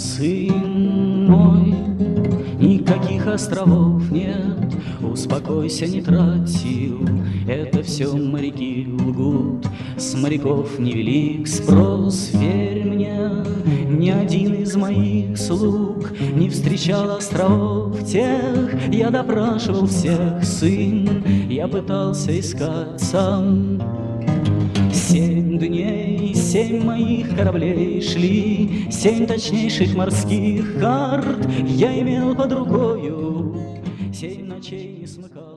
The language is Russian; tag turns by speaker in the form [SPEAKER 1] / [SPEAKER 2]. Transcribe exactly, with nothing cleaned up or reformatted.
[SPEAKER 1] сын мой, никаких островов нет, успокойся, не трать сил, это все моряки лгут, с моряков невелик спрос, верь мне, ни один из моих слуг не встречал островов тех, я допрашивал всех, сын, я пытался искать сам. Семь дней, семь моих кораблей шли, семь точнейших морских карт я имел под рукою, семь ночей не смыкал.